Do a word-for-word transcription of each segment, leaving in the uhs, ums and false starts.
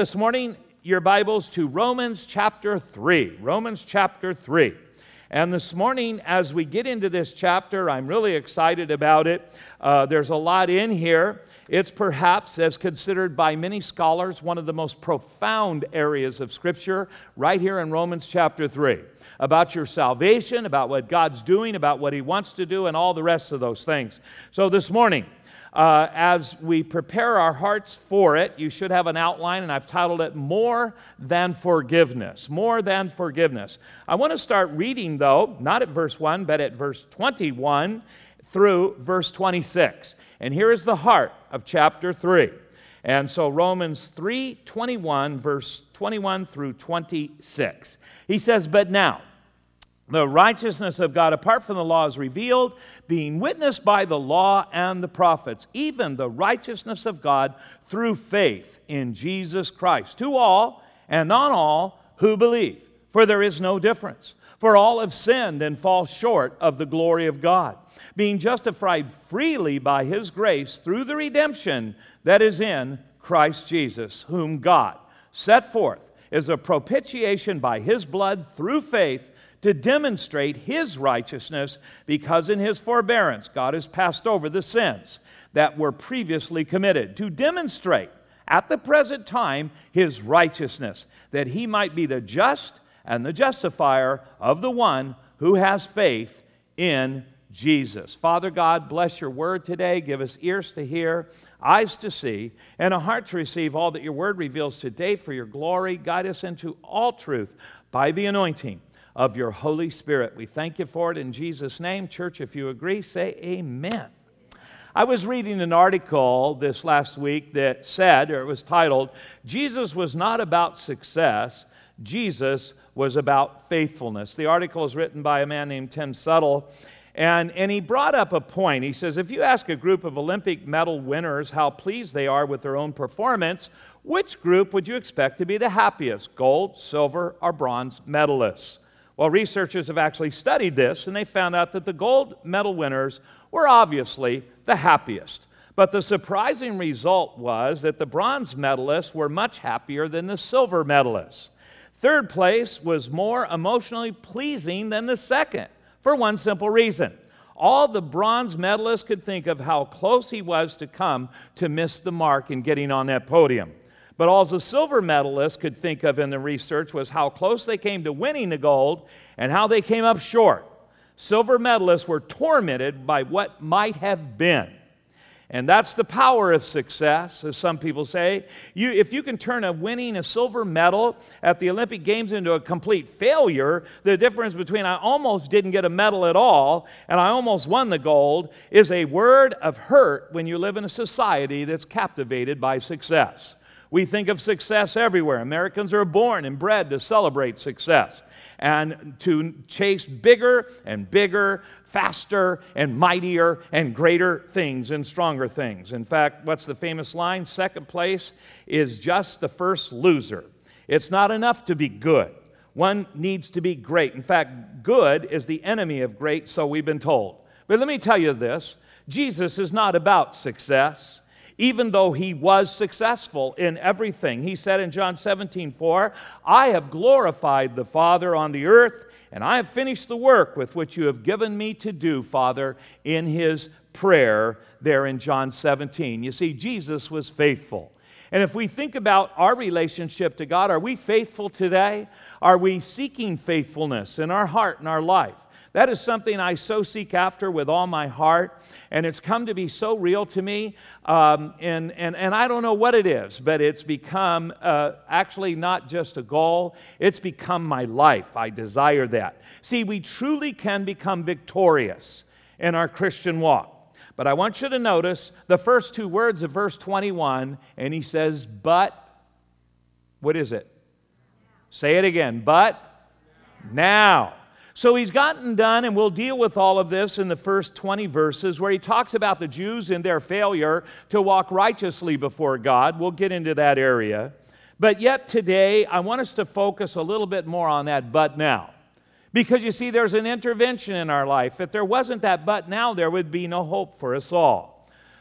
This morning, your Bibles to Romans chapter three. Romans chapter three. And this morning, as we get into this chapter, I'm really excited about it. Uh, there's a lot in here. It's perhaps, as considered by many scholars, one of the most profound areas of Scripture, right here in Romans chapter three. About your salvation, about what God's doing, about what He wants to do, and all the rest of those things. So this morning, Uh, as we prepare our hearts for it, you should have an outline, and I've titled it More Than Forgiveness. More Than Forgiveness. I want to start reading, though, not at verse one, but at verse twenty-one through verse twenty-six. And here is the heart of chapter three. And so Romans three twenty-one, verse twenty-one through twenty-six. He says, "But now, the righteousness of God apart from the law is revealed, being witnessed by the law and the prophets, even the righteousness of God through faith in Jesus Christ, to all and on all who believe. For there is no difference. For all have sinned and fall short of the glory of God, being justified freely by His grace through the redemption that is in Christ Jesus, whom God set forth as a propitiation by His blood through faith, to demonstrate His righteousness, because in His forbearance God has passed over the sins that were previously committed, to demonstrate at the present time His righteousness, that He might be the just and the justifier of the one who has faith in Jesus." Father God, bless Your word today. Give us ears to hear, eyes to see, and a heart to receive all that Your word reveals today for Your glory. Guide us into all truth by the anointing of Your Holy Spirit. We thank You for it in Jesus' name. Church, if you agree, say amen. I was reading an article this last week that said, or it was titled, "Jesus was not about success, Jesus was about faithfulness." The article is written by a man named Tim Suttle, and, and he brought up a point. He says, if you ask a group of Olympic medal winners how pleased they are with their own performance, which group would you expect to be the happiest, gold, silver, or bronze medalists? Well, researchers have actually studied this, and they found out that the gold medal winners were obviously the happiest. But the surprising result was that the bronze medalists were much happier than the silver medalists. Third place was more emotionally pleasing than the second, for one simple reason. All the bronze medalists could think of how close he was to come to miss the mark in getting on that podium. But all the silver medalists could think of in the research was how close they came to winning the gold and how they came up short. Silver medalists were tormented by what might have been. And that's the power of success, as some people say. You, if you can turn a winning a silver medal at the Olympic Games into a complete failure, the difference between I almost didn't get a medal at all and I almost won the gold is a word of hurt when you live in a society that's captivated by success. We think of success everywhere. Americans are born and bred to celebrate success and to chase bigger and bigger, faster and mightier and greater things and stronger things. In fact, what's the famous line? Second place is just the first loser. It's not enough to be good. One needs to be great. In fact, good is the enemy of great, so we've been told. But let me tell you this. Jesus is not about success. Even though He was successful in everything. He said in John seventeen four, "I have glorified the Father on the earth, and I have finished the work with which You have given Me to do, Father," in His prayer there in John seventeen. You see, Jesus was faithful. And if we think about our relationship to God, are we faithful today? Are we seeking faithfulness in our heart and our life? That is something I so seek after with all my heart, and it's come to be so real to me, um, and, and, and I don't know what it is, but it's become uh, actually not just a goal, it's become my life. I desire that. See, we truly can become victorious in our Christian walk. But I want you to notice the first two words of verse twenty-one, and he says, but, what is it? Say it again, but now. So he's gotten done, and we'll deal with all of this in the first twenty verses where he talks about the Jews and their failure to walk righteously before God. We'll get into that area. But yet today, I want us to focus a little bit more on that but now. Because you see, there's an intervention in our life. If there wasn't that but now, there would be no hope for us all.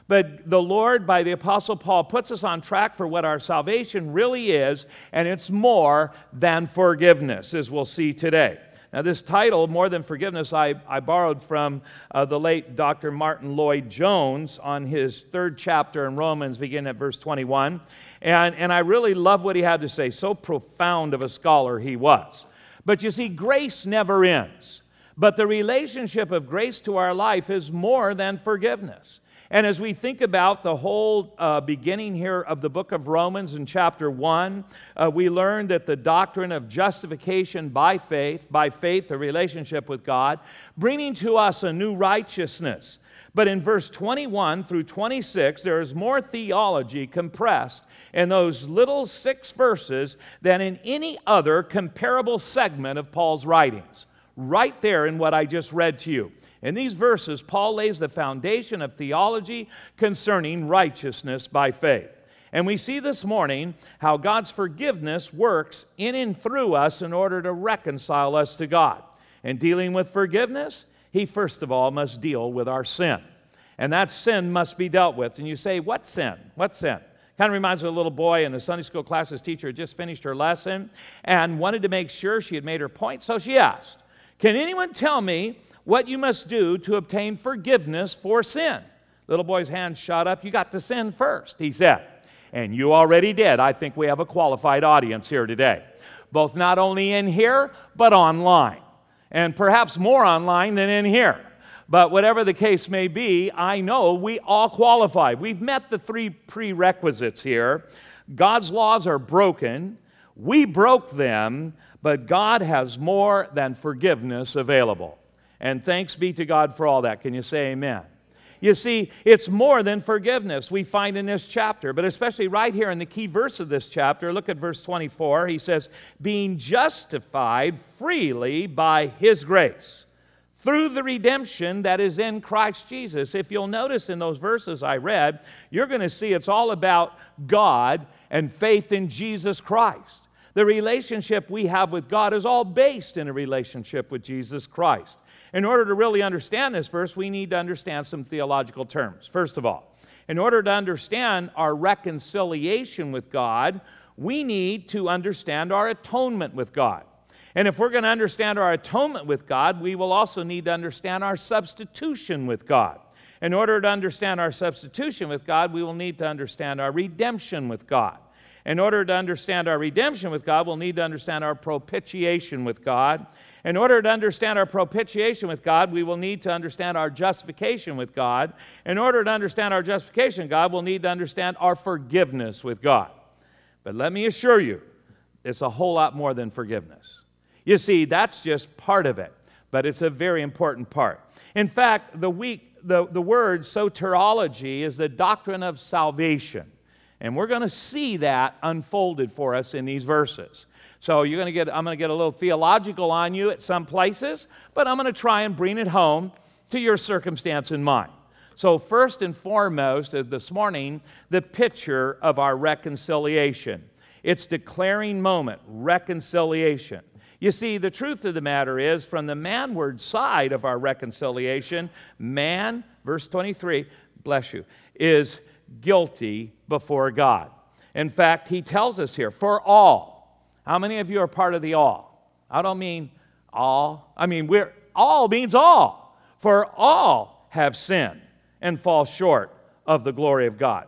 But the Lord, by the Apostle Paul, puts us on track for what our salvation really is, and it's more than forgiveness, as we'll see today. Now, this title, More Than Forgiveness, I, I borrowed from uh, the late Doctor Martin Lloyd-Jones on his third chapter in Romans, beginning at verse twenty-one. And, and I really love what he had to say. So profound of a scholar he was. But you see, grace never ends. But the relationship of grace to our life is more than forgiveness. And as we think about the whole uh, beginning here of the book of Romans in chapter one, uh, we learn that the doctrine of justification by faith, by faith, a relationship with God, bringing to us a new righteousness. But in verse twenty-one through twenty-six, there is more theology compressed in those little six verses than in any other comparable segment of Paul's writings. Right there in what I just read to you. In these verses, Paul lays the foundation of theology concerning righteousness by faith. And we see this morning how God's forgiveness works in and through us in order to reconcile us to God. In dealing with forgiveness, He first of all must deal with our sin. And that sin must be dealt with. And you say, what sin? What sin? Kind of reminds me of a little boy in the Sunday school class. His teacher had just finished her lesson and wanted to make sure she had made her point. So she asked, can anyone tell me what you must do to obtain forgiveness for sin? Little boy's hand shot up. You got to sin first, he said. And you already did. I think we have a qualified audience here today, both not only in here, but online. And perhaps more online than in here. But whatever the case may be, I know we all qualify. We've met the three prerequisites here. God's laws are broken. We broke them, but God has more than forgiveness available. And thanks be to God for all that. Can you say amen? You see, it's more than forgiveness we find in this chapter, but especially right here in the key verse of this chapter. Look at verse twenty-four. He says, being justified freely by His grace through the redemption that is in Christ Jesus. If you'll notice in those verses I read, you're going to see it's all about God and faith in Jesus Christ. The relationship we have with God is all based in a relationship with Jesus Christ. In order to really understand this verse, we need to understand some theological terms. First of all, in order to understand our reconciliation with God, we need to understand our atonement with God. And if we're going to understand our atonement with God, we will also need to understand our substitution with God. In order to understand our substitution with God, we will need to understand our redemption with God. In order to understand our redemption with God, we'll need to understand our propitiation with God. In order to understand our propitiation with God, we will need to understand our justification with God. In order to understand our justification with God, we'll need to understand our forgiveness with God. But let me assure you, it's a whole lot more than forgiveness. You see, that's just part of it, but it's a very important part. In fact, the, week, the, the word soteriology is the doctrine of salvation. And we're going to see that unfolded for us in these verses. So you're going to get, I'm going to get a little theological on you at some places, but I'm going to try and bring it home to your circumstance in mind. So first and foremost, this morning, the picture of our reconciliation. It's declaring moment, reconciliation. You see, the truth of the matter is, from the manward side of our reconciliation, man, verse twenty-three, bless you, is guilty before God. In fact, he tells us here, for all. How many of you are part of the all? I don't mean all. I mean, we're all means all. For all have sinned and fall short of the glory of God.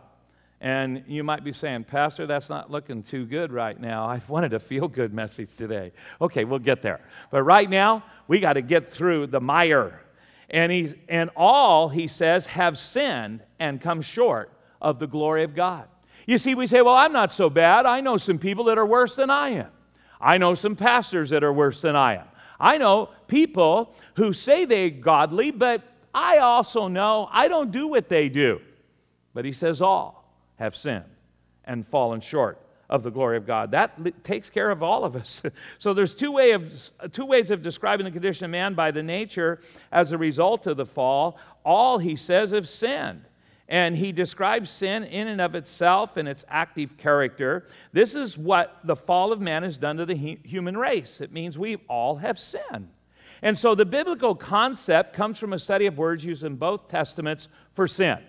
And you might be saying, Pastor, that's not looking too good right now. I wanted a feel-good message today. Okay, we'll get there. But right now, we got to get through the mire. And, he, and all, he says, have sinned and come short of the glory of God. You see, we say, well, I'm not so bad. I know some people that are worse than I am. I know some pastors that are worse than I am. I know people who say they're godly, but I also know I don't do what they do. But he says all have sinned and fallen short of the glory of God. That li- takes care of all of us. So there's two, way of, two ways of describing the condition of man by the nature as a result of the fall. All, he says, have sinned. And he describes sin in and of itself and its active character. This is what the fall of man has done to the he- human race. It means we all have sinned. And so the biblical concept comes from a study of words used in both testaments for sin.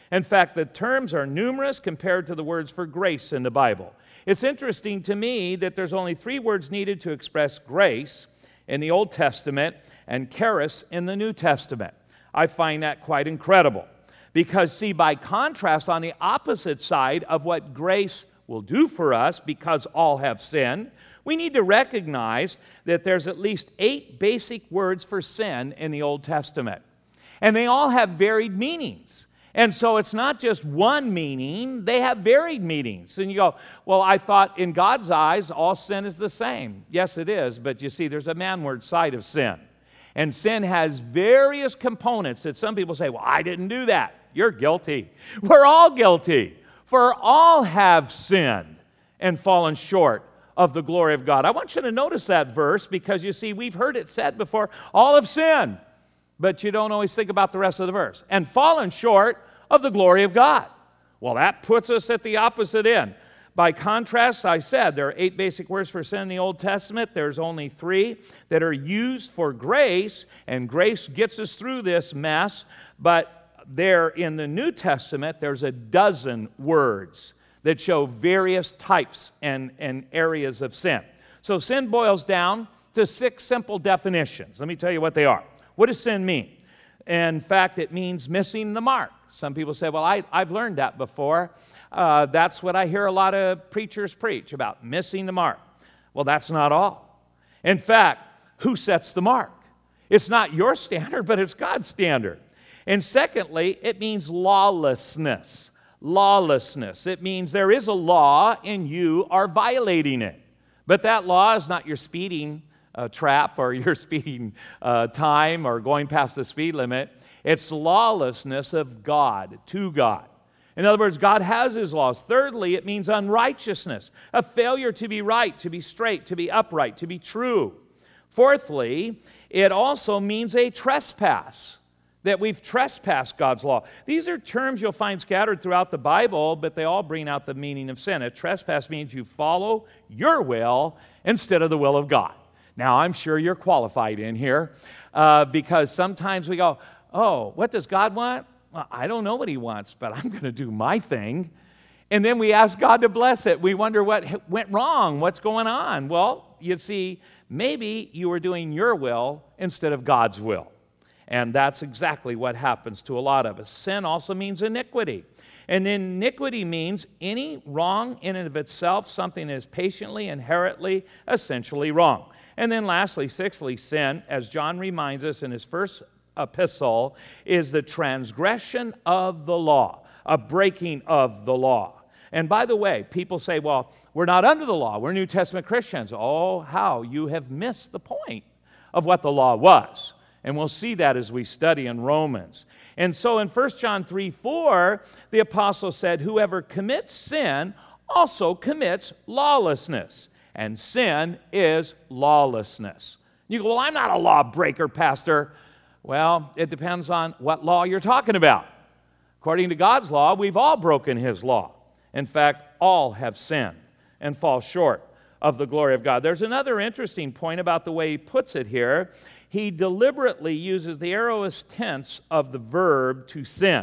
In fact, the terms are numerous compared to the words for grace in the Bible. It's interesting to me that there's only three words needed to express grace in the Old Testament and charis in the New Testament. I find that quite incredible. Because, see, by contrast, on the opposite side of what grace will do for us because all have sinned, we need to recognize that there's at least eight basic words for sin in the Old Testament. And they all have varied meanings. And so it's not just one meaning, they have varied meanings. And you go, well, I thought in God's eyes, all sin is the same. Yes, it is, but you see, there's a manward side of sin. And sin has various components that some people say, well, I didn't do that. You're guilty. We're all guilty. For all have sinned and fallen short of the glory of God. I want you to notice that verse because you see, we've heard it said before, all have sinned. But you don't always think about the rest of the verse. And fallen short of the glory of God. Well, that puts us at the opposite end. By contrast, I said there are eight basic words for sin in the Old Testament. There's only three that are used for grace, and grace gets us through this mess. But there in the New Testament, there's a dozen words that show various types and, and areas of sin. So sin boils down to six simple definitions. Let me tell you what they are. What does sin mean? In fact, it means missing the mark. Some people say, well, I, I've learned that before. Uh, that's what I hear a lot of preachers preach about, missing the mark. Well, that's not all. In fact, who sets the mark? It's not your standard, but it's God's standard. And secondly, it means lawlessness. Lawlessness. It means there is a law and you are violating it. But that law is not your speeding uh, trap or your speeding uh, time or going past the speed limit. It's lawlessness of God, to God. In other words, God has His laws. Thirdly, it means unrighteousness, a failure to be right, to be straight, to be upright, to be true. Fourthly, it also means a trespass, that we've trespassed God's law. These are terms you'll find scattered throughout the Bible, but they all bring out the meaning of sin. A trespass means you follow your will instead of the will of God. Now, I'm sure you're qualified in here uh, because sometimes we go, oh, what does God want? Well, I don't know what He wants, but I'm going to do my thing. And then we ask God to bless it. We wonder what went wrong, what's going on. Well, you see, maybe you were doing your will instead of God's will. And that's exactly what happens to a lot of us. Sin also means iniquity. And iniquity means any wrong in and of itself, something that is patiently, inherently, essentially wrong. And then lastly, sixthly, sin, as John reminds us in his first epistle, is the transgression of the law, a breaking of the law. And by the way, people say, well, we're not under the law. We're New Testament Christians. Oh, how you have missed the point of what the law was. And we'll see that as we study in Romans. And so in First John three four, the apostle said, whoever commits sin also commits lawlessness. And sin is lawlessness. You go, well, I'm not a lawbreaker, Pastor. Well, it depends on what law you're talking about. According to God's law, we've all broken His law. In fact, all have sinned and fall short of the glory of God. There's another interesting point about the way he puts it here. He deliberately uses the aorist tense of the verb to sin.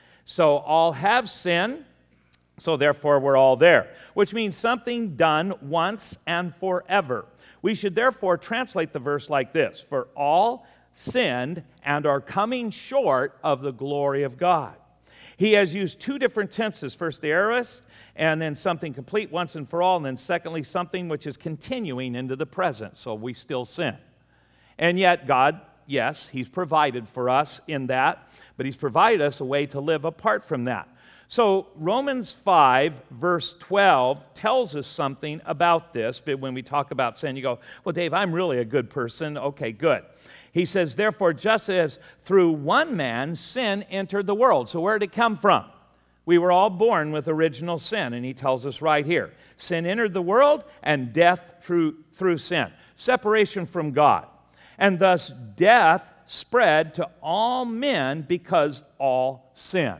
So all have sinned, so therefore we're all there, which means something done once and forever. We should therefore translate the verse like this: for all sinned and are coming short of the glory of God. He has used two different tenses, first the aorist, and then something complete once and for all, and then secondly, something which is continuing into the present, so we still sin. And yet God, yes, He's provided for us in that, but He's provided us a way to live apart from that. So Romans five, verse twelve, tells us something about this, but when we talk about sin, you go, well, Dave, I'm really a good person. Okay, good. He says, therefore, just as through one man sin entered the world. So where did it come from? We were all born with original sin, and he tells us right here. Sin entered the world, and death through, through sin. Separation from God. And thus death spread to all men because all sin.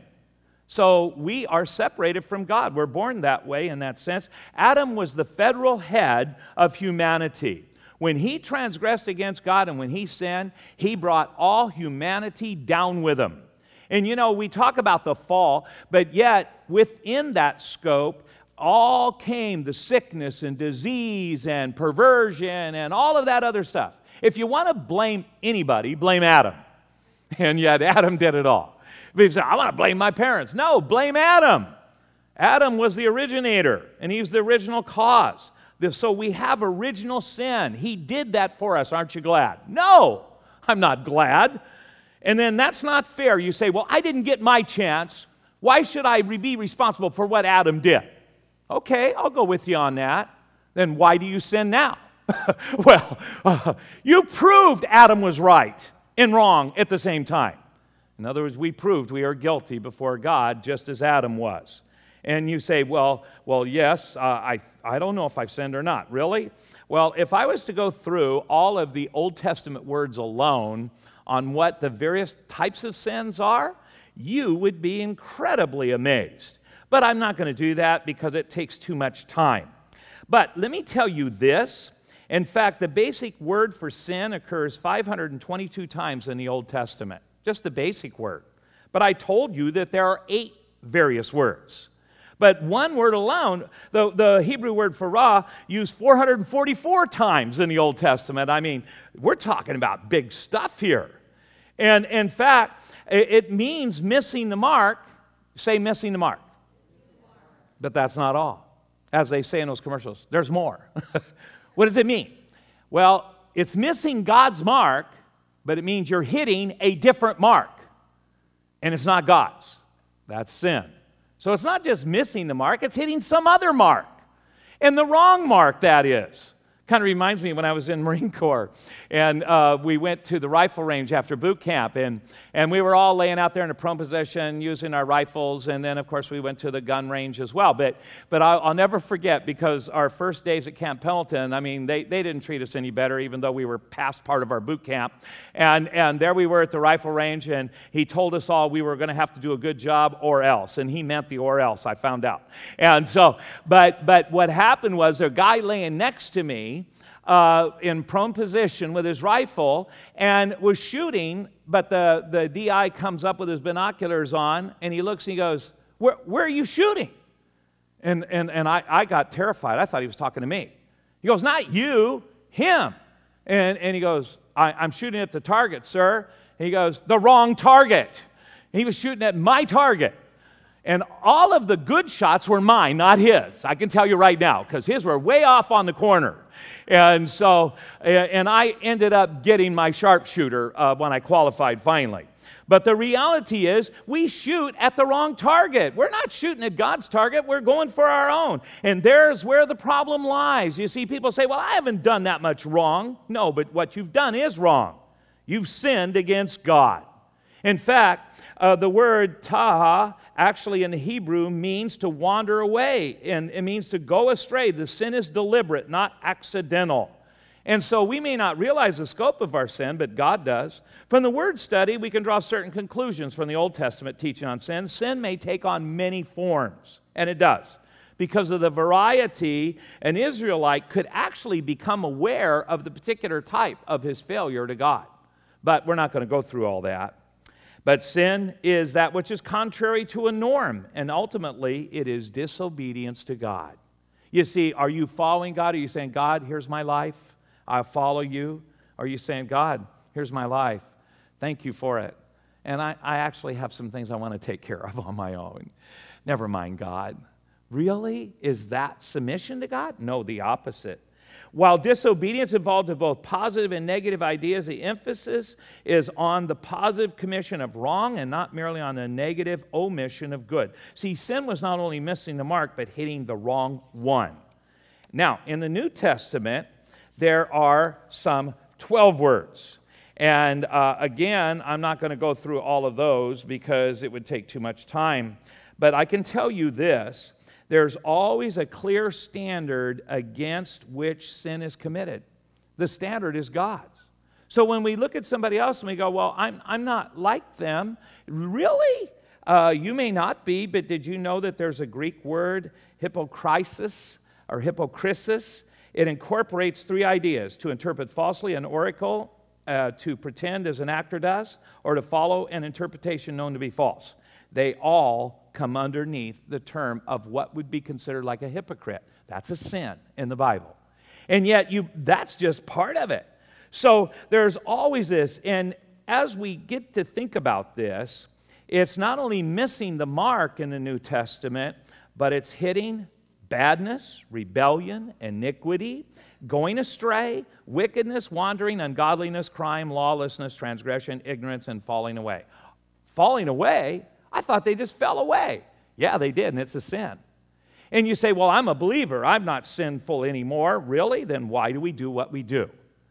So we are separated from God. We're born that way in that sense. Adam was the federal head of humanity. When he transgressed against God and when he sinned, he brought all humanity down with him. And you know, we talk about the fall, but yet within that scope, all came the sickness and disease and perversion and all of that other stuff. If you want to blame anybody, blame Adam. And yet Adam did it all. If you say, I want to blame my parents. No, blame Adam. Adam was the originator, and he's the original cause. So we have original sin. He did that for us. Aren't you glad? No, I'm not glad. And then that's not fair. You say, well, I didn't get my chance. Why should I be responsible for what Adam did? Okay, I'll go with you on that. Then why do you sin now? Well, uh, you proved Adam was right and wrong at the same time. In other words, we proved we are guilty before God just as Adam was. And you say, well, well, yes, uh, I, I don't know if I've sinned or not. Really? Well, if I was to go through all of the Old Testament words alone on what the various types of sins are, you would be incredibly amazed. But I'm not going to do that because it takes too much time. But let me tell you this. In fact, the basic word for sin occurs five hundred twenty-two times in the Old Testament. Just the basic word. But I told you that there are eight various words. But one word alone, the, the Hebrew word for ra, used four hundred forty-four times in the Old Testament. I mean, we're talking about big stuff here. And in fact, it, it means missing the mark. Say missing the mark. But that's not all. As they say in those commercials, there's more. What does it mean? Well, it's missing God's mark, but it means you're hitting a different mark. And it's not God's. That's sin. So it's not just missing the mark, it's hitting some other mark. And the wrong mark, that is. Kind of reminds me when I was in Marine Corps, and uh, we went to the rifle range after boot camp, and, and we were all laying out there in a prone position using our rifles, and then, of course, we went to the gun range as well. But but I'll, I'll never forget, because our first days at Camp Pendleton, I mean, they, they didn't treat us any better, even though we were past part of our boot camp. And, and there we were at the rifle range, and he told us all we were going to have to do a good job or else, and he meant the or else, I found out. And so, but but what happened was a guy laying next to me, Uh, in prone position with his rifle and was shooting, but the, the D I comes up with his binoculars on, and he looks and he goes, where, where are you shooting? And, and, and I, I got terrified. I thought he was talking to me. He goes, not you, him. And, and he goes, I, I'm shooting at the target, sir. And he goes, the wrong target. And he was shooting at my target. And all of the good shots were mine, not his. I can tell you right now, because his were way off on the corner. And so, and I ended up getting my sharpshooter uh, when I qualified finally. But the reality is, we shoot at the wrong target. We're not shooting at God's target. We're going for our own. And there's where the problem lies. You see, people say, well, I haven't done that much wrong. No, but what you've done is wrong. You've sinned against God. In fact, uh, the word taha actually in the Hebrew means to wander away, and it means to go astray. The sin is deliberate, not accidental. And so we may not realize the scope of our sin, but God does. From the word study, we can draw certain conclusions from the Old Testament teaching on sin. Sin may take on many forms, and it does. Because of the variety, an Israelite could actually become aware of the particular type of his failure to God. But we're not going to go through all that. But sin is that which is contrary to a norm, and ultimately it is disobedience to God. You see, are you following God? Are you saying, God, here's my life, I'll follow you? Or are you saying, God, here's my life, thank you for it, and I, I actually have some things I want to take care of on my own. Never mind God. Really? Is that submission to God? No, the opposite. While disobedience involved in both positive and negative ideas, the emphasis is on the positive commission of wrong and not merely on the negative omission of good. See, sin was not only missing the mark, but hitting the wrong one. Now, in the New Testament, there are some twelve words. And uh, again, I'm not going to go through all of those because it would take too much time. But I can tell you this. There's always a clear standard against which sin is committed. The standard is God's. So when we look at somebody else and we go, well, I'm, I'm not like them. Really? Uh, you may not be, but did you know that there's a Greek word, hypokrisis or hypokrisis? It incorporates three ideas: to interpret falsely, an oracle, uh, to pretend as an actor does or to follow an interpretation known to be false. They all come underneath the term of what would be considered like a hypocrite. That's a sin in the Bible. And yet you that's just part of it. So there's always this, and as we get to think about this, it's not only missing the mark in the New Testament, but it's hitting badness, rebellion, iniquity, going astray, wickedness, wandering, ungodliness, crime, lawlessness, transgression, ignorance, and falling away. Falling away? I thought they just fell away. Yeah, they did, and it's a sin. And you say, well, I'm a believer. I'm not sinful anymore. Really? Then why do we do what we do?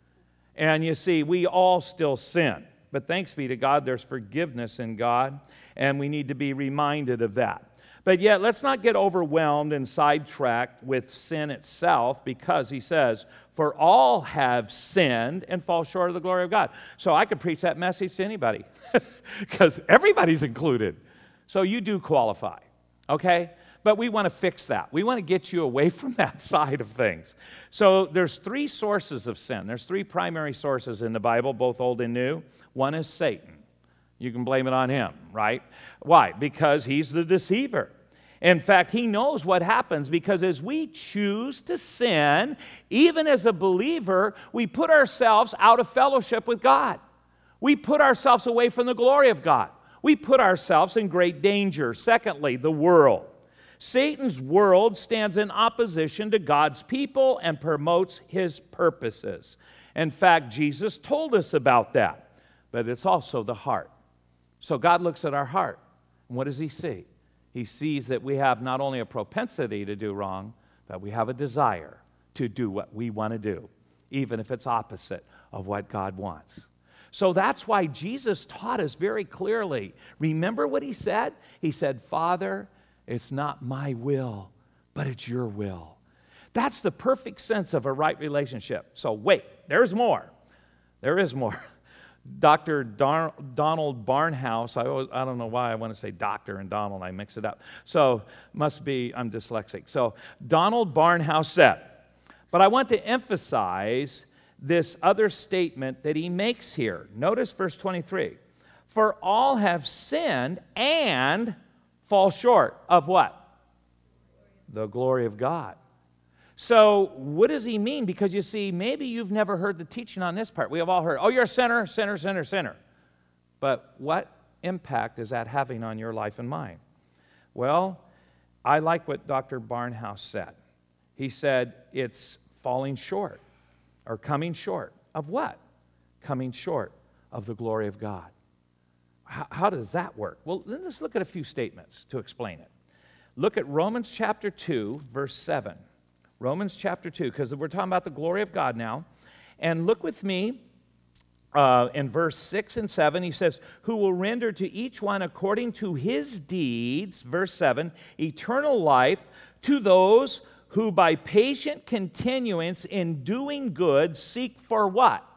And you see, we all still sin. But thanks be to God, there's forgiveness in God, and we need to be reminded of that. But yet, let's not get overwhelmed and sidetracked with sin itself, because he says, for all have sinned and fall short of the glory of God. So I could preach that message to anybody, because everybody's included. So you do qualify, okay? But we want to fix that. We want to get you away from that side of things. So there's three sources of sin. There's three primary sources in the Bible, both Old and New. One is Satan. You can blame it on him, right? Why? Because he's the deceiver. In fact, he knows what happens, because as we choose to sin, even as a believer, we put ourselves out of fellowship with God. We put ourselves away from the glory of God. We put ourselves in great danger. Secondly, the world. Satan's world stands in opposition to God's people and promotes his purposes. In fact, Jesus told us about that. But it's also the heart. So God looks at our heart. And what does he see? He sees that we have not only a propensity to do wrong, but we have a desire to do what we want to do, even if it's opposite of what God wants. So that's why Jesus taught us very clearly. Remember what he said? He said, Father, it's not my will, but it's your will. That's the perfect sense of a right relationship. So wait, there's more. There is more. Doctor Dar- Donald Barnhouse, I, always, I don't know why I want to say doctor and Donald, I mix it up. So must be, I'm dyslexic. So Donald Barnhouse said, but I want to emphasize this other statement that he makes here. Notice verse twenty-three. For all have sinned and fall short of what? The glory of God. So what does he mean? Because you see, maybe you've never heard the teaching on this part. We have all heard, oh, you're a sinner, sinner, sinner, sinner. But what impact is that having on your life and mine? Well, I like what Doctor Barnhouse said. He said it's falling short or coming short of what? Coming short of the glory of God. How, how does that work? Well, let's look at a few statements to explain it. Look at Romans chapter two, verse seven. Romans chapter two, because we're talking about the glory of God now. And look with me uh, in verse six and seven. He says, who will render to each one according to his deeds, verse seven, eternal life to those who by patient continuance in doing good seek for what?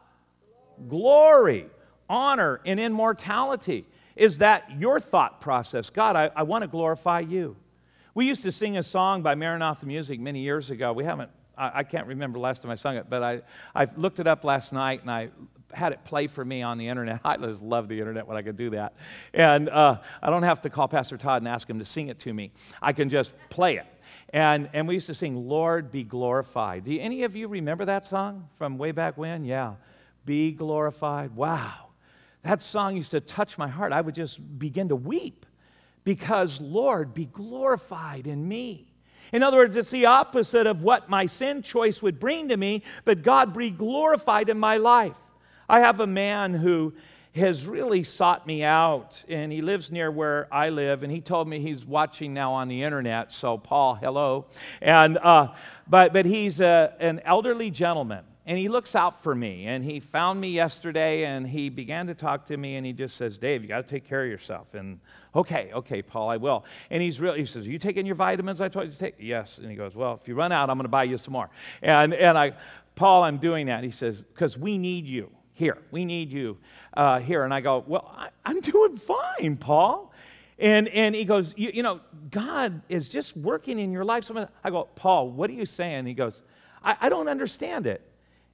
Glory, honor, and immortality. Is that your thought process? God, I, I want to glorify you. We used to sing a song by Maranatha Music many years ago. We haven't, I, I can't remember the last time I sung it, but I, I looked it up last night and I had it play for me on the internet. I just love the internet when I could do that. And uh, I don't have to call Pastor Todd and ask him to sing it to me. I can just play it. And, and we used to sing, Lord, be glorified. Do any of you remember that song from way back when? Yeah. Be glorified. Wow. That song used to touch my heart. I would just begin to weep because, Lord, be glorified in me. In other words, it's the opposite of what my sin choice would bring to me, but God be glorified in my life. I have a man who has really sought me out, and he lives near where I live, and he told me he's watching now on the internet, so Paul, hello. And uh, but but he's a, an elderly gentleman, and he looks out for me, and he found me yesterday, and he began to talk to me, and he just says, Dave, you got to take care of yourself. And okay, okay, Paul, I will. And he's really, he says, are you taking your vitamins I told you to take? Yes. And he goes, well, if you run out, I'm going to buy you some more. And and I, Paul, I'm doing that. He says, because we need you here. We need you uh, here. And I go, well, I, I'm doing fine, Paul. And and he goes, you, you know, God is just working in your life. So I go, Paul, what are you saying? He goes, I, I don't understand it.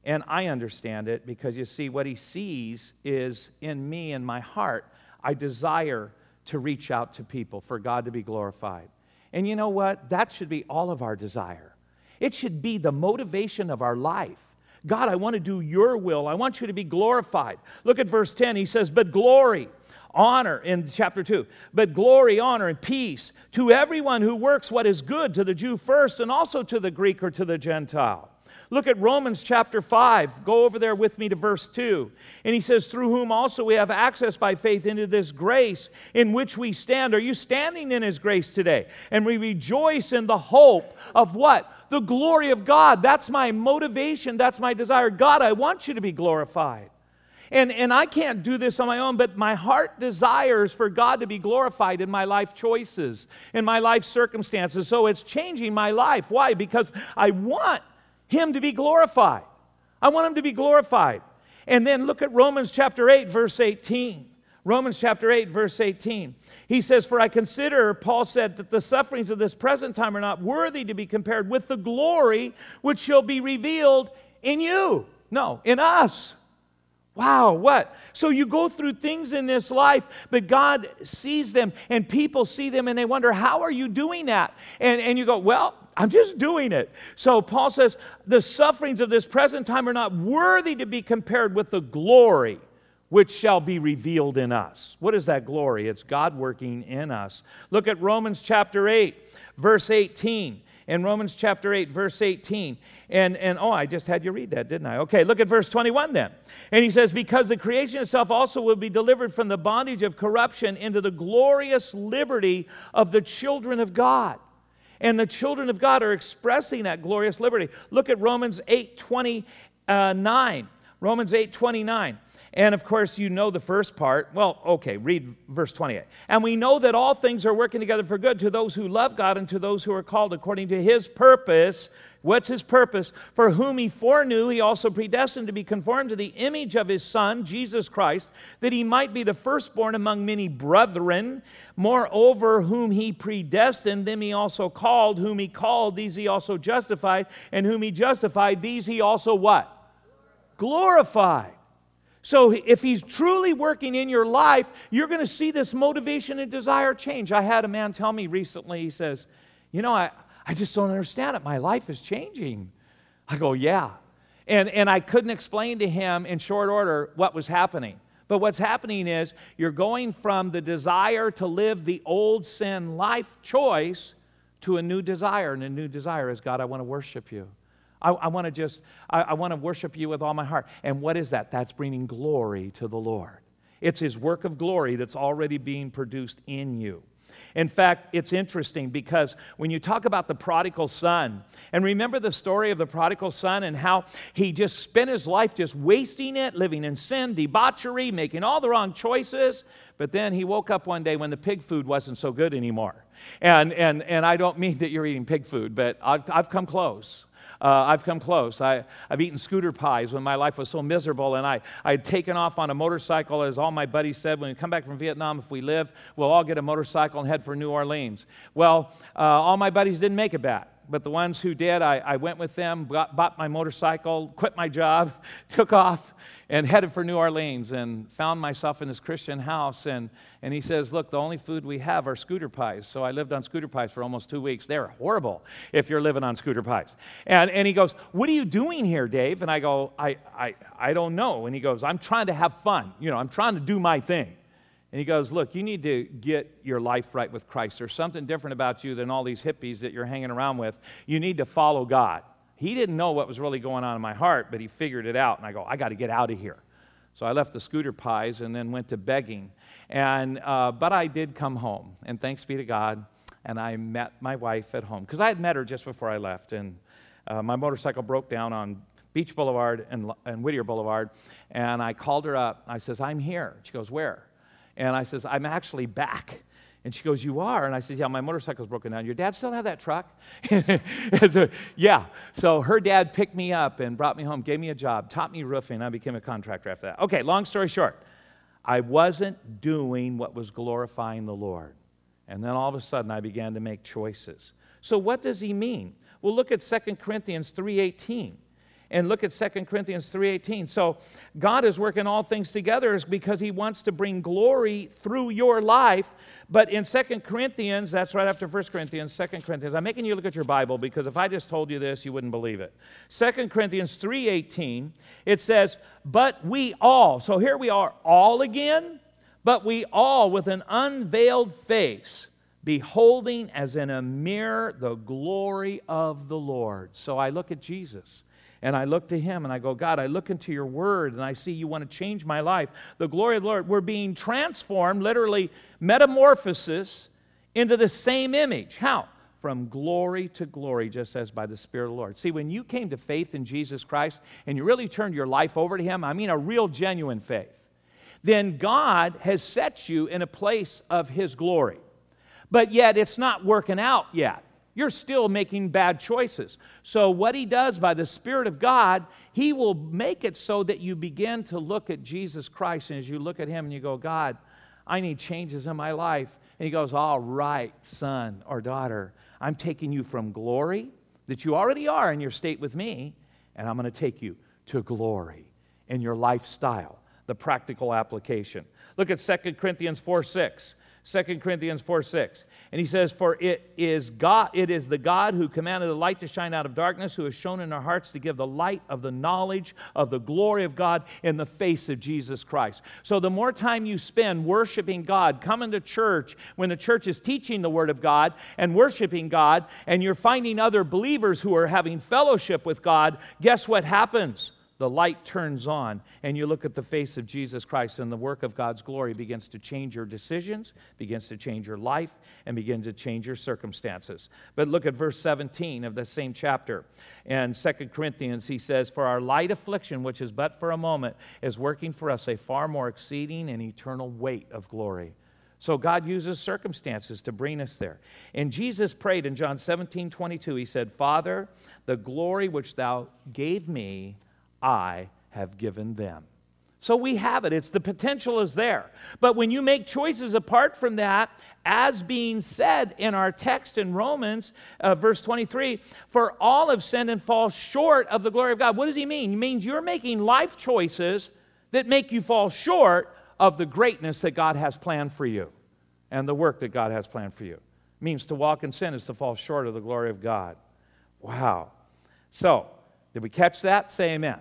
And I understand it because, you see, what he sees is in me and my heart, I desire to reach out to people for God to be glorified. And you know what? That should be all of our desire. It should be the motivation of our life. God, I want to do your will. I want you to be glorified. Look at verse ten. He says, but glory, honor, in chapter two, but glory, honor, and peace to everyone who works what is good, to the Jew first, and also to the Greek or to the Gentile. Look at Romans chapter five. Go over there with me to verse two. And he says, through whom also we have access by faith into this grace in which we stand. Are you standing in his grace today? And we rejoice in the hope of what? The glory of God. That's my motivation. That's my desire. God, I want you to be glorified. And, and I can't do this on my own, but my heart desires for God to be glorified in my life choices, in my life circumstances. So it's changing my life. Why? Because I want him to be glorified. I want him to be glorified. And then look at Romans chapter eight, verse eighteen. Romans chapter eight, verse eighteen. He says, for I consider, Paul said, that the sufferings of this present time are not worthy to be compared with the glory which shall be revealed in you. No, in us. Wow, what? So you go through things in this life, but God sees them, and people see them, and they wonder, how are you doing that? And, and you go, well, I'm just doing it. So Paul says, the sufferings of this present time are not worthy to be compared with the glory which shall be revealed in us. What is that glory? It's God working in us. Look at Romans chapter eight, verse eighteen. In Romans chapter eight, verse eighteen. And, and oh, I just had you read that, didn't I? Okay, look at verse twenty-one then. And he says, because the creation itself also will be delivered from the bondage of corruption into the glorious liberty of the children of God. And the children of God are expressing that glorious liberty. Look at Romans eight twenty-nine. Romans eight twenty-nine. And of course, you know the first part. Well, okay, read verse twenty-eight. And we know that all things are working together for good to those who love God and to those who are called according to his purpose. What's his purpose? For whom he foreknew, he also predestined to be conformed to the image of his Son, Jesus Christ, that he might be the firstborn among many brethren. Moreover, whom he predestined, them he also called. Whom he called, these he also justified. And whom he justified, these he also what? Glorified. So if he's truly working in your life, you're going to see this motivation and desire change. I had a man tell me recently, he says, you know, I, I just don't understand it. My life is changing. I go, yeah. And, and I couldn't explain to him in short order what was happening. But what's happening is you're going from the desire to live the old sin life choice to a new desire. And a new desire is, God, I want to worship you. I, I want to just, I, I want to worship you with all my heart. And what is that? That's bringing glory to the Lord. It's his work of glory that's already being produced in you. In fact, it's interesting because when you talk about the prodigal son, and remember the story of the prodigal son and how he just spent his life just wasting it, living in sin, debauchery, making all the wrong choices, but then he woke up one day when the pig food wasn't so good anymore. And, and, and I don't mean that you're eating pig food, but I've, I've come close. Uh, I've come close. I, I've eaten scooter pies when my life was so miserable, and I, I had taken off on a motorcycle, as all my buddies said, when we come back from Vietnam, if we live, we'll all get a motorcycle and head for New Orleans. Well, uh, all my buddies didn't make it back, but the ones who did, I, I went with them, bought, bought my motorcycle, quit my job, took off, and headed for New Orleans, and found myself in this Christian house, and, and he says, look, the only food we have are scooter pies. So I lived on scooter pies for almost two weeks. They're horrible if you're living on scooter pies. And, and he goes, what are you doing here, Dave? And I go, I, I, I don't know. And he goes, I'm trying to have fun. You know, I'm trying to do my thing. And he goes, look, you need to get your life right with Christ. There's something different about you than all these hippies that you're hanging around with. You need to follow God. He didn't know what was really going on in my heart, but he figured it out. And I go, I got to get out of here. So I left the scooter pies and then went to begging. And uh, but I did come home, and thanks be to God, and I met my wife at home. Because I had met her just before I left, and uh, my motorcycle broke down on Beach Boulevard and, and Whittier Boulevard, and I called her up. I says, I'm here. She goes, where? And I says, I'm actually back. And she goes, you are? And I said, yeah, my motorcycle's broken down. Your dad still have that truck? so, yeah. So her dad picked me up and brought me home, gave me a job, taught me roofing. I became a contractor after that. Okay, long story short, I wasn't doing what was glorifying the Lord. And then all of a sudden, I began to make choices. So what does he mean? Well, look at Second Corinthians three eighteen. And look at Second Corinthians three eighteen. So God is working all things together because he wants to bring glory through your life. But in Second Corinthians, that's right after First Corinthians, Second Corinthians. I'm making you look at your Bible because if I just told you this, you wouldn't believe it. Second Corinthians three eighteen, it says, but we all, so here we are all again, but we all with an unveiled face, beholding as in a mirror the glory of the Lord. So I look at Jesus. And I look to him and I go, God, I look into your word and I see you want to change my life. The glory of the Lord. We're being transformed, literally metamorphosis, into the same image. How? From glory to glory, just as by the Spirit of the Lord. See, when you came to faith in Jesus Christ and you really turned your life over to him, I mean a real genuine faith, then God has set you in a place of his glory. But yet it's not working out yet. You're still making bad choices. So what he does by the Spirit of God, he will make it so that you begin to look at Jesus Christ. And as you look at him and you go, God, I need changes in my life. And he goes, all right, son or daughter, I'm taking you from glory that you already are in your state with me, and I'm going to take you to glory in your lifestyle, the practical application. Look at Second Corinthians four six. Second Corinthians four six. And he says, for it is God, it is the God who commanded the light to shine out of darkness, who has shown in our hearts to give the light of the knowledge of the glory of God in the face of Jesus Christ. So the more time you spend worshiping God, coming to church when the church is teaching the Word of God and worshiping God, and you're finding other believers who are having fellowship with God, guess what happens? The light turns on, and you look at the face of Jesus Christ, and the work of God's glory begins to change your decisions, begins to change your life, and begin to change your circumstances. But look at verse seventeen of the same chapter. In Second Corinthians, he says, for our light affliction, which is but for a moment, is working for us a far more exceeding and eternal weight of glory. So God uses circumstances to bring us there. And Jesus prayed in John seventeen twenty-two, he said, Father, the glory which thou gave me, I have given them. So we have it. It's the potential is there. But when you make choices apart from that, as being said in our text in Romans, uh, verse twenty-three, for all have sinned and fall short of the glory of God. What does he mean? He means you're making life choices that make you fall short of the greatness that God has planned for you and the work that God has planned for you. It means to walk in sin is to fall short of the glory of God. Wow. So, did we catch that? Say amen.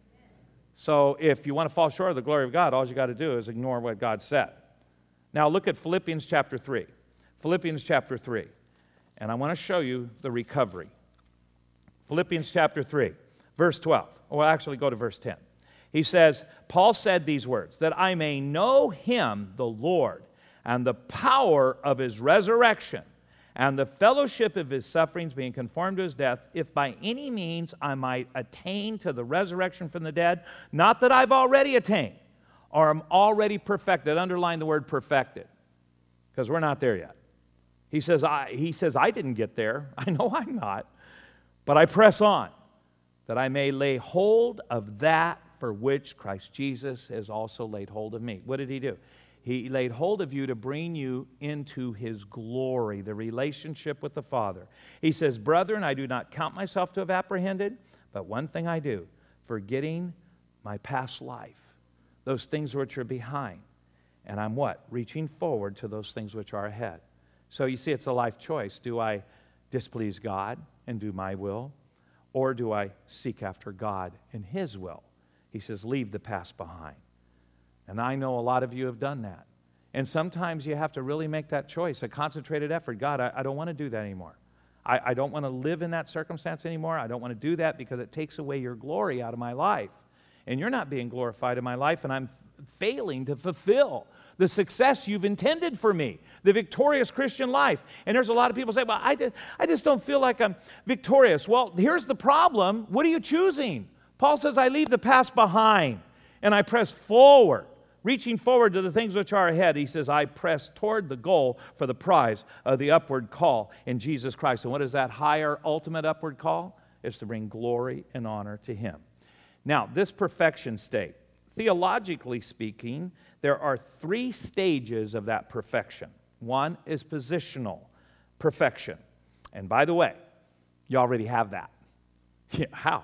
So if you want to fall short of the glory of God, all you got to do is ignore what God said. Now look at Philippians chapter three. Philippians chapter three. And I want to show you the recovery. Philippians chapter three, verse twelve. Well, actually go to verse ten. He says, Paul said these words, that I may know him, the Lord, and the power of his resurrection, and the fellowship of his sufferings, being conformed to his death, if by any means I might attain to the resurrection from the dead, not that I've already attained, or am already perfected. Underline the word perfected, because we're not there yet. He says, I, he says, I didn't get there. I know I'm not, but I press on, that I may lay hold of that for which Christ Jesus has also laid hold of me. What did he do? He laid hold of you to bring you into his glory, the relationship with the Father. He says, brethren, I do not count myself to have apprehended, but one thing I do, forgetting my past life, those things which are behind. And I'm what? Reaching forward to those things which are ahead. So you see, it's a life choice. Do I displease God and do my will? Or do I seek after God and his will? He says, leave the past behind. And I know a lot of you have done that. And sometimes you have to really make that choice, a concentrated effort. God, I, I don't want to do that anymore. I, I don't want to live in that circumstance anymore. I don't want to do that because it takes away your glory out of my life. And you're not being glorified in my life, and I'm failing to fulfill the success you've intended for me, the victorious Christian life. And there's a lot of people say, well, I just, I just don't feel like I'm victorious. Well, here's the problem. What are you choosing? Paul says, I leave the past behind, and I press forward. Reaching forward to the things which are ahead, he says, I press toward the goal for the prize of the upward call in Jesus Christ. And what is that higher, ultimate upward call? It's to bring glory and honor to him. Now, this perfection state, theologically speaking, there are three stages of that perfection. One is positional perfection. And by the way, you already have that. Yeah, how?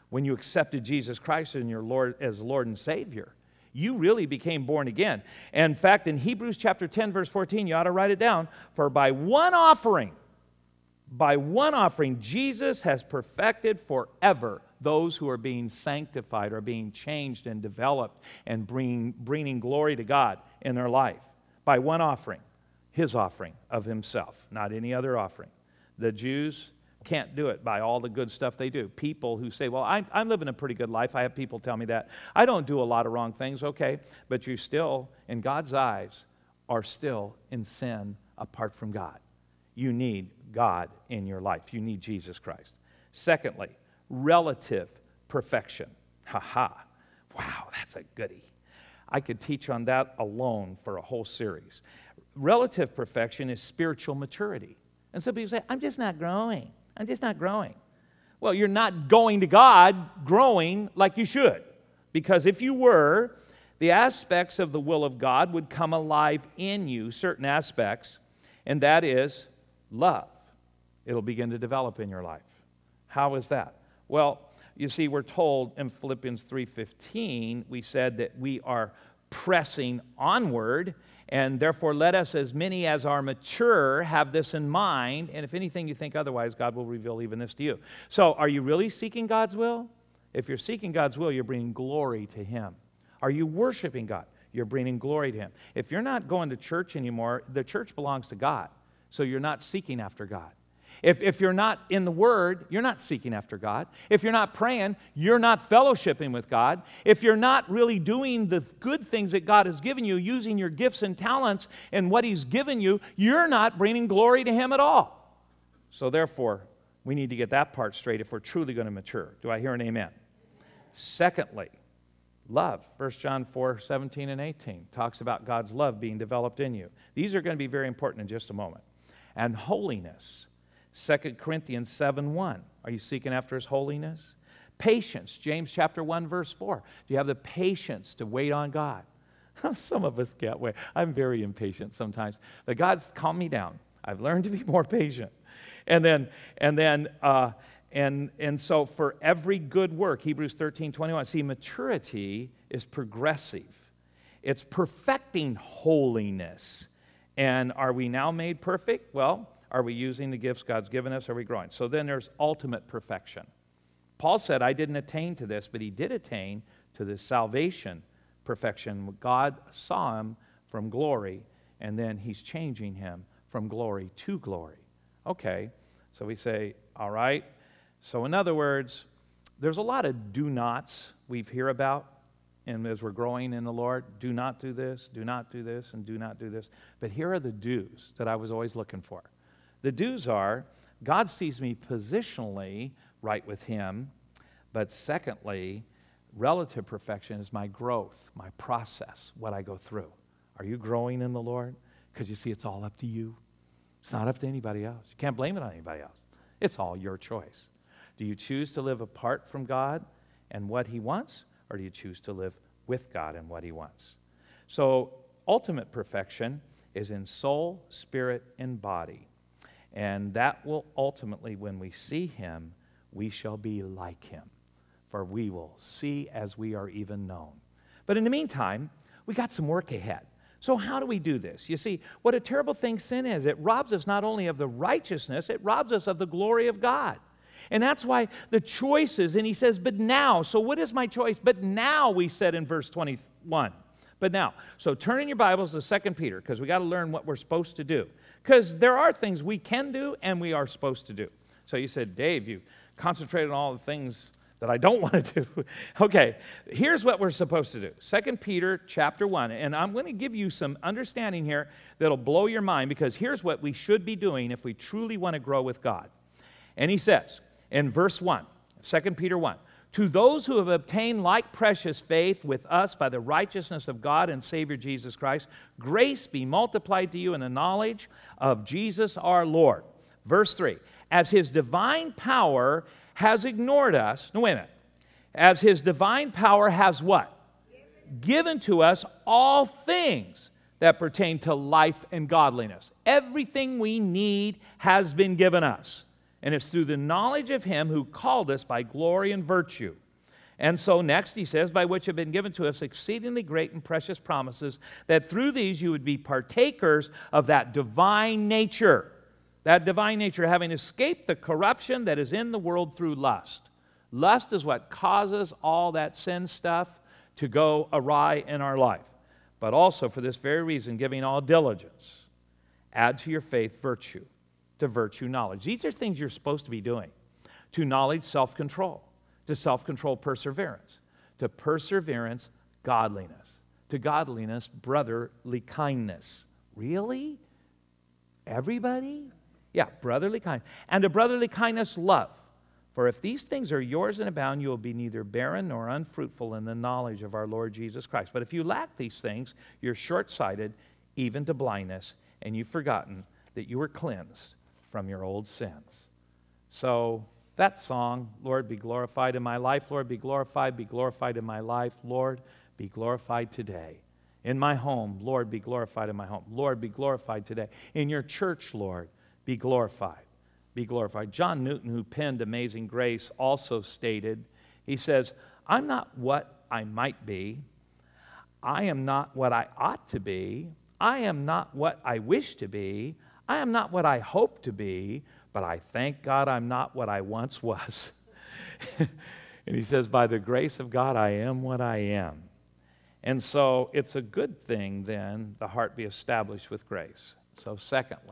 when you accepted Jesus Christ as your Lord, as Lord and Savior. You really became born again. And in fact, in Hebrews chapter ten, verse fourteen, you ought to write it down. For by one offering, by one offering, Jesus has perfected forever those who are being sanctified, are being changed and developed and bringing, bringing glory to God in their life. By one offering, his offering of himself, not any other offering. The Jews can't do it by all the good stuff they do. People who say, well, I'm, I'm living a pretty good life. I have people tell me that. I don't do a lot of wrong things. Okay, but you still, in God's eyes, are still in sin apart from God. You need God in your life. You need Jesus Christ. Secondly, relative perfection. Ha ha. Wow, that's a goodie. I could teach on that alone for a whole series. Relative perfection is spiritual maturity. And some people say, I'm just not growing. I'm just not growing. Well, you're not going to God growing like you should. Because if you were, the aspects of the will of God would come alive in you, certain aspects, and that is love. It'll begin to develop in your life. How is that? Well, you see, we're told in Philippians three fifteen, we said that we are pressing onward, and therefore let us, as many as are mature, have this in mind, and if anything you think otherwise, God will reveal even this to you. So, are you really seeking God's will? If you're seeking God's will, you're bringing glory to Him. Are you worshiping God? You're bringing glory to Him. If you're not going to church anymore, the church belongs to God, so you're not seeking after God. If, if you're not in the Word, you're not seeking after God. If you're not praying, you're not fellowshipping with God. If you're not really doing the good things that God has given you, using your gifts and talents and what He's given you, you're not bringing glory to Him at all. So therefore, we need to get that part straight if we're truly going to mature. Do I hear an amen? Secondly, love. First John four, seventeen and eighteen talks about God's love being developed in you. These are going to be very important in just a moment. And holiness. Second Corinthians seven one. Are you seeking after His holiness? Patience. James chapter one, verse four. Do you have the patience to wait on God? Some of us can't wait. I'm very impatient sometimes. But God's calmed me down. I've learned to be more patient. And then, and then, uh, and and so for every good work, Hebrews thirteen twenty-one. See, maturity is progressive. It's perfecting holiness. And are we now made perfect? Well, are we using the gifts God's given us? Are we growing? So then there's ultimate perfection. Paul said, I didn't attain to this, but he did attain to this salvation perfection. God saw him from glory, and then He's changing him from glory to glory. Okay, so we say, all right. So in other words, there's a lot of do nots we hear about, and as we're growing in the Lord, do not do this, do not do this, and do not do this. But here are the do's that I was always looking for. The do's are, God sees me positionally right with Him, but secondly, relative perfection is my growth, my process, what I go through. Are you growing in the Lord? Because you see, it's all up to you. It's not up to anybody else. You can't blame it on anybody else. It's all your choice. Do you choose to live apart from God and what He wants, or do you choose to live with God and what He wants? So, ultimate perfection is in soul, spirit, and body. And that will ultimately, when we see Him, we shall be like Him. For we will see as we are even known. But in the meantime, we got some work ahead. So how do we do this? You see, what a terrible thing sin is. It robs us not only of the righteousness, it robs us of the glory of God. And that's why the choices, and he says, but now. So what is my choice? But now, we said in verse twenty-one. But now. So turn in your Bibles to Second Peter, because we got to learn what we're supposed to do. Because there are things we can do and we are supposed to do. So you said, Dave, you concentrated on all the things that I don't want to do. Okay, here's what we're supposed to do. Second Peter chapter one. And I'm going to give you some understanding here that'll blow your mind, because here's what we should be doing if we truly want to grow with God. And he says in verse one, Second Peter one, to those who have obtained like precious faith with us by the righteousness of God and Savior Jesus Christ, grace be multiplied to you in the knowledge of Jesus our Lord. Verse three, as His divine power has ignored us, no, wait a minute, as His divine power has what? Given, Given to us all things that pertain to life and godliness. Everything we need has been given us. And it's through the knowledge of him who called us by glory and virtue. And so next he says, by which have been given to us exceedingly great and precious promises, that through these you would be partakers of that divine nature. That divine nature, having escaped the corruption that is in the world through lust. Lust is what causes all that sin stuff to go awry in our life. But also for this very reason, giving all diligence, add to your faith virtue, to virtue knowledge. These are things you're supposed to be doing. To knowledge, self-control. To self-control, perseverance. To perseverance, godliness. To godliness, brotherly kindness. Really? Everybody? Yeah, brotherly kindness. And to brotherly kindness, love. For if these things are yours and abound, you will be neither barren nor unfruitful in the knowledge of our Lord Jesus Christ. But if you lack these things, you're short-sighted, even to blindness, and you've forgotten that you were cleansed from your old sins. So that song, Lord, be glorified in my life. Lord, be glorified, be glorified in my life. Lord, be glorified today. In my home, Lord, be glorified in my home. Lord, be glorified today. In your church, Lord, be glorified. Be glorified. John Newton, who penned Amazing Grace, also stated, he says, I'm not what I might be. I am not what I ought to be. I am not what I wish to be. I am not what I hope to be. But I thank God I'm not what I once was. And he says, by the grace of God, I am what I am. And so it's a good thing, then, the heart be established with grace. So secondly,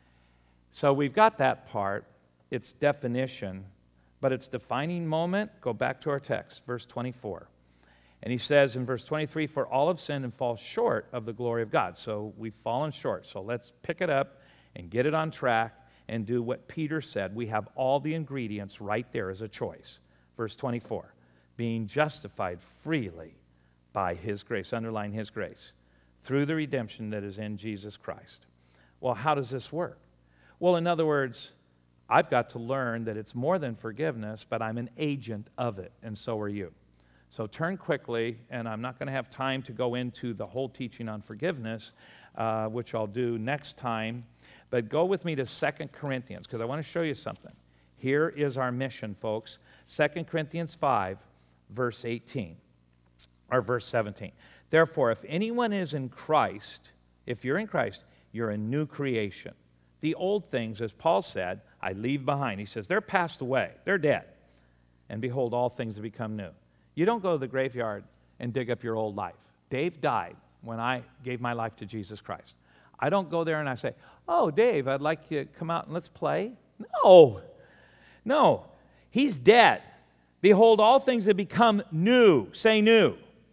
so we've got that part, its definition, but its defining moment, go back to our text, verse twenty-four. And he says in verse twenty-three, for all have sinned and fall short of the glory of God. So we've fallen short. So let's pick it up and get it on track and do what Peter said. We have all the ingredients right there as a choice. Verse twenty-four, being justified freely by his grace, underline his grace, through the redemption that is in Jesus Christ. Well, how does this work? Well, in other words, I've got to learn that it's more than forgiveness, but I'm an agent of it, and so are you. So turn quickly, and I'm not going to have time to go into the whole teaching on forgiveness, uh, which I'll do next time. But go with me to Second Corinthians, because I want to show you something. Here is our mission, folks. Second Corinthians five, verse eighteen, or verse seventeen. Therefore, if anyone is in Christ, if you're in Christ, you're a new creation. The old things, as Paul said, I leave behind. He says, they're passed away. They're dead. And behold, all things have become new. You don't go to the graveyard and dig up your old life. Dave died when I gave my life to Jesus Christ. I don't go there and I say, oh, Dave, I'd like you to come out and let's play. No. No. He's dead. Behold, all things have become new. Say new.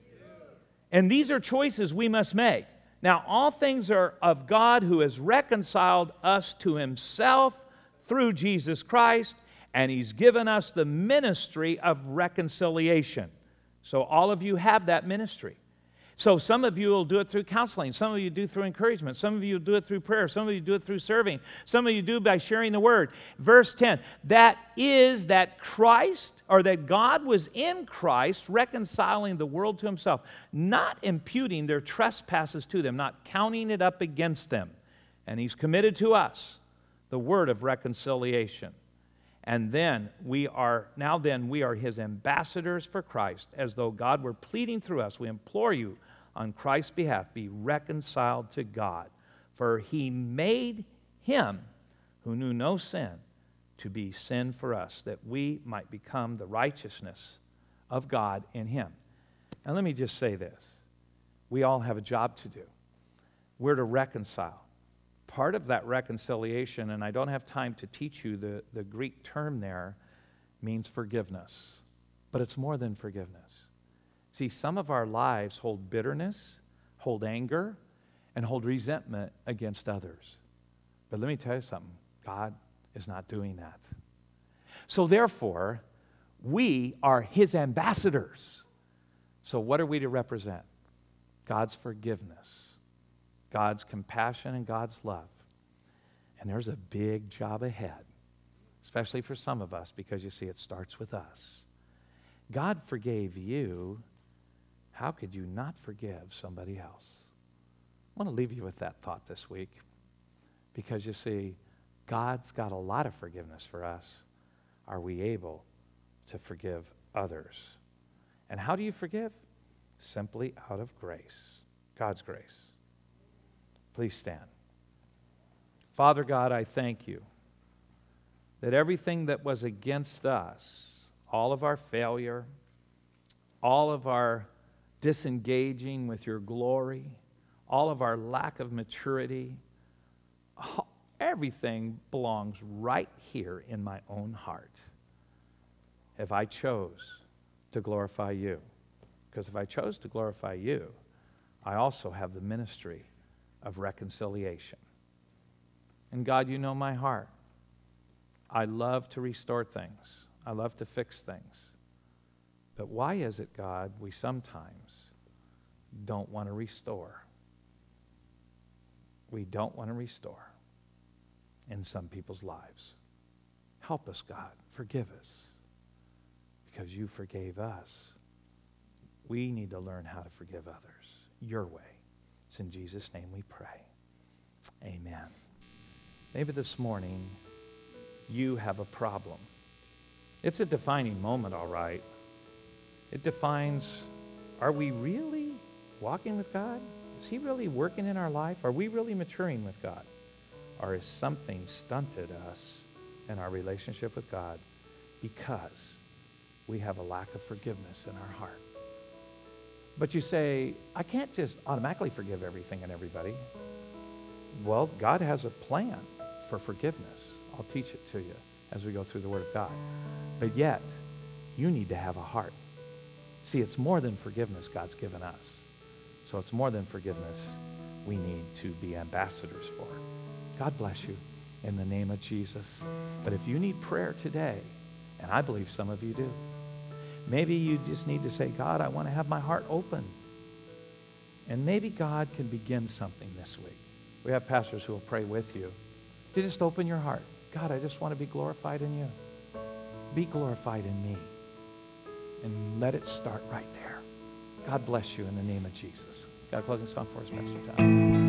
And these are choices we must make. Now, all things are of God who has reconciled us to himself through Jesus Christ, and he's given us the ministry of reconciliation. So all of you have that ministry. So some of you will do it through counseling. Some of you do it through encouragement. Some of you do it through prayer. Some of you do it through serving. Some of you do by sharing the word. Verse ten, that is that Christ, or that God was in Christ reconciling the world to himself, not imputing their trespasses to them, not counting it up against them. And he's committed to us the word of reconciliation. And then we are, now then, we are his ambassadors for Christ, as though God were pleading through us. We implore you on Christ's behalf, be reconciled to God. For he made him who knew no sin to be sin for us, that we might become the righteousness of God in him. And let me just say this. We all have a job to do. We're to reconcile. Part of that reconciliation, and I don't have time to teach you the, the Greek term there, means forgiveness. But it's more than forgiveness. See, some of our lives hold bitterness, hold anger, and hold resentment against others. But let me tell you something. God is not doing that. So therefore, we are his ambassadors. So what are we to represent? God's forgiveness, God's compassion, and God's love. And there's a big job ahead, especially for some of us, because you see, it starts with us. God forgave you. How could you not forgive somebody else? I want to leave you with that thought this week, because you see, God's got a lot of forgiveness for us. Are we able to forgive others? And how do you forgive? Simply out of grace, God's grace. Please stand. Father God, I thank you that everything that was against us, all of our failure, all of our disengaging with your glory, all of our lack of maturity, everything belongs right here in my own heart if I chose to glorify you. Because if I chose to glorify you, I also have the ministry of reconciliation. And God, you know my heart. I love to restore things. I love to fix things. But why is it, God, we sometimes don't want to restore? We don't want to restore in some people's lives. Help us, God. Forgive us. Because you forgave us. We need to learn how to forgive others your way. It's in Jesus' name we pray. Amen. Maybe this morning you have a problem. It's a defining moment, all right. It defines, are we really walking with God? Is he really working in our life? Are we really maturing with God? Or is something stunted us in our relationship with God because we have a lack of forgiveness in our heart? But you say, I can't just automatically forgive everything and everybody. Well, God has a plan for forgiveness. I'll teach it to you as we go through the Word of God. But yet, you need to have a heart. See, it's more than forgiveness God's given us. So it's more than forgiveness we need to be ambassadors for. God bless you in the name of Jesus. But if you need prayer today, and I believe some of you do, maybe you just need to say, God, I want to have my heart open. And maybe God can begin something this week. We have pastors who will pray with you. To just open your heart. God, I just want to be glorified in you. Be glorified in me. And let it start right there. God bless you in the name of Jesus. Got a closing song for us, Pastor Tom?